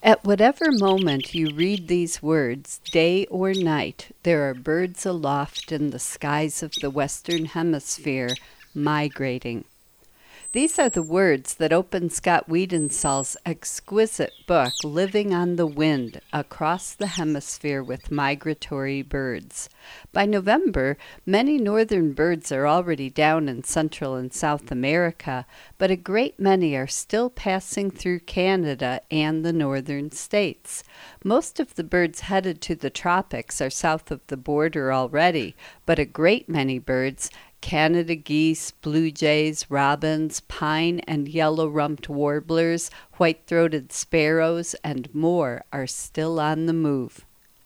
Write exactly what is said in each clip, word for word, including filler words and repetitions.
At whatever moment you read these words, day or night, there are birds aloft in the skies of the Western Hemisphere migrating. These are the words that open Scott Wiedensahl's exquisite book, Living on the Wind, Across the Hemisphere with Migratory Birds. By November, many northern birds are already down in Central and South America, but a great many are still passing through Canada and the northern states. Most of the birds headed to the tropics are south of the border already, but a great many birds, Canada geese, blue jays, robins, pine and yellow-rumped warblers, white-throated sparrows, and more are still on the move.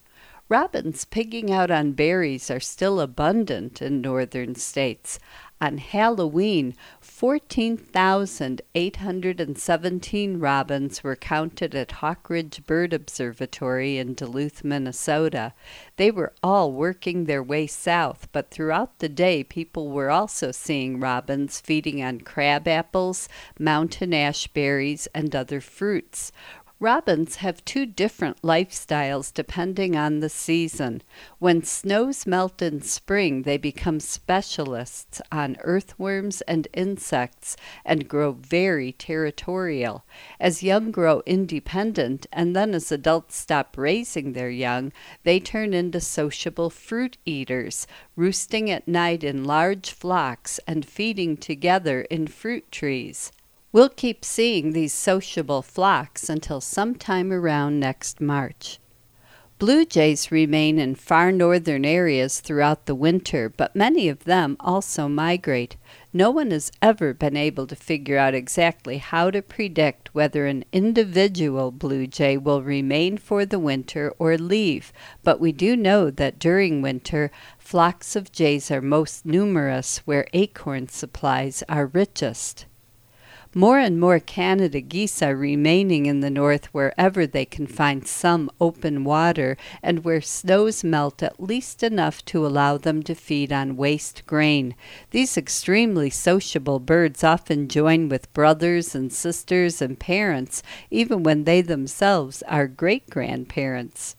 Robins pigging out on berries are still abundant in northern states. On Halloween, fourteen thousand eight hundred seventeen robins were counted at Hawk Ridge Bird Observatory in Duluth, Minnesota. They were all working their way south, but throughout the day people were also seeing robins feeding on crab apples, mountain ash berries, and other fruits. Robins have two different lifestyles depending on the season. When snows melt in spring, they become specialists on earthworms and insects and grow very territorial. As young grow independent, and then as adults stop raising their young, they turn into sociable fruit eaters, roosting at night in large flocks and feeding together in fruit trees. We'll keep seeing these sociable flocks until sometime around next March. Blue jays remain in far northern areas throughout the winter, but many of them also migrate. No one has ever been able to figure out exactly how to predict whether an individual blue jay will remain for the winter or leave, but we do know that during winter, flocks of jays are most numerous where acorn supplies are richest. More and more Canada geese are remaining in the north wherever they can find some open water and where snows melt at least enough to allow them to feed on waste grain. These extremely sociable birds often join with brothers and sisters and parents, even when they themselves are great-grandparents.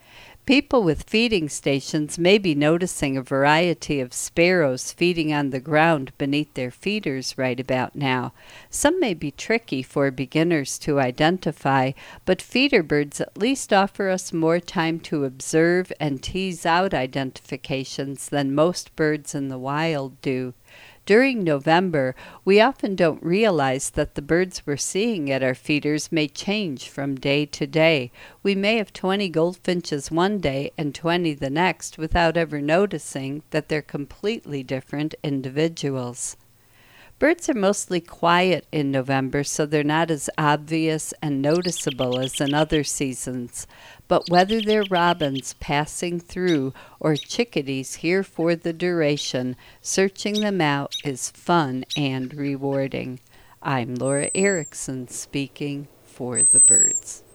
People with feeding stations may be noticing a variety of sparrows feeding on the ground beneath their feeders right about now. Some may be tricky for beginners to identify, but feeder birds at least offer us more time to observe and tease out identifications than most birds in the wild do. During November, we often don't realize that the birds we're seeing at our feeders may change from day to day. We may have twenty goldfinches one day and twenty the next without ever noticing that they're completely different individuals. Birds are mostly quiet in November, so they're not as obvious and noticeable as in other seasons. But whether they're robins passing through or chickadees here for the duration, searching them out is fun and rewarding. I'm Laura Erickson speaking for the birds.